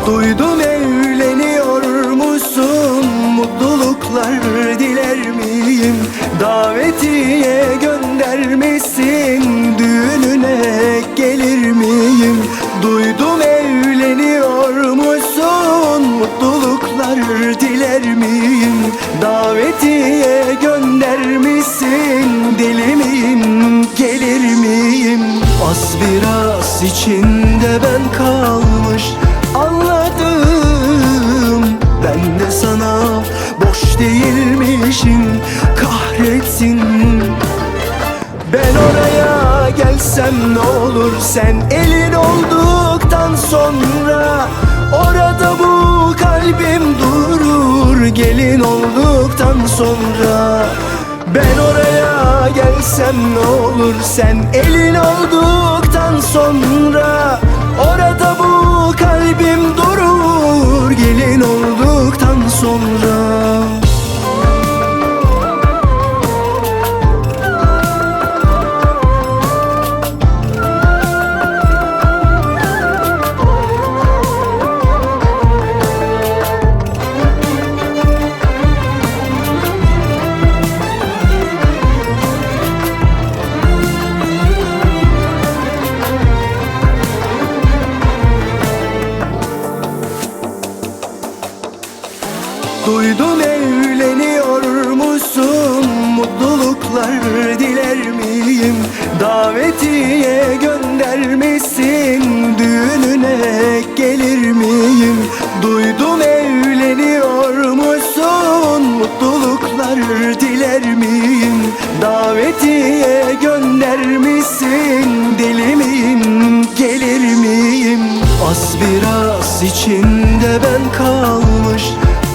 Duydum evleniyormuşsun, mutluluklar diler miyim? Davetiye göndermişsin, düğününe gelir miyim? Duydum evleniyormuşsun, mutluluklar diler miyim? Davetiye göndermişsin, deli miyim, gelir miyim? Az biraz içinde ben kalmış, anladım. Ben de sana boş değilmişim, kahretsin. Ben oraya gelsem ne olur, sen elin olduktan sonra? Orada bu kalbim durur, gelin olduktan sonra. Ben oraya gelsem ne olur, sen elin olduktan sonra? Orada bu kalbim durur, gelin olduktan sonra. Duydum evleniyormuşsun, mutluluklar diler miyim? Davetiye göndermişsin, düğününe gelir miyim? Duydum evleniyormuşsun, mutluluklar diler miyim? Davetiye göndermişsin, deli miyim, gelir miyim? Az biraz içinde ben kalmış,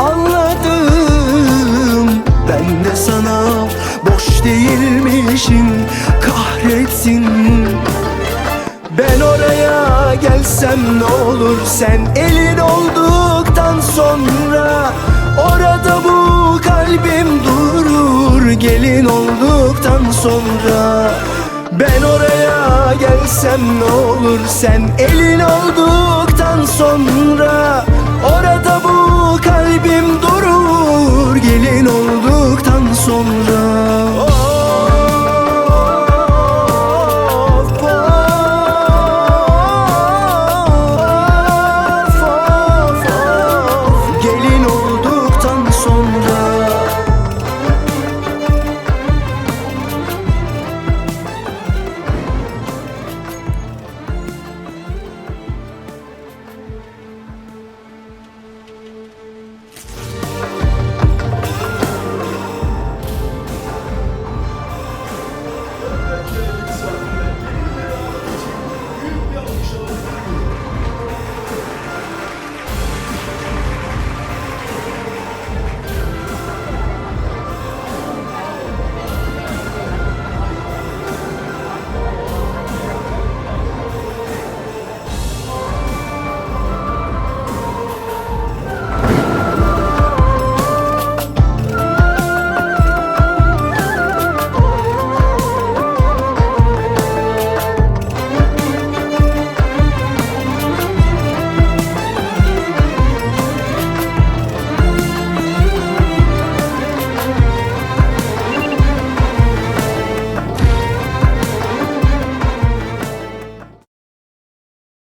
anladım. Ben de sana boş değilmişim, kahretsin. Ben oraya gelsem ne olur, sen elin olduktan sonra? Orada bu kalbim durur, gelin olduktan sonra. Ben oraya gelsem ne olur, sen elin olduktan sonra? Orada bu kalbim durur, gelin olduktan sonra.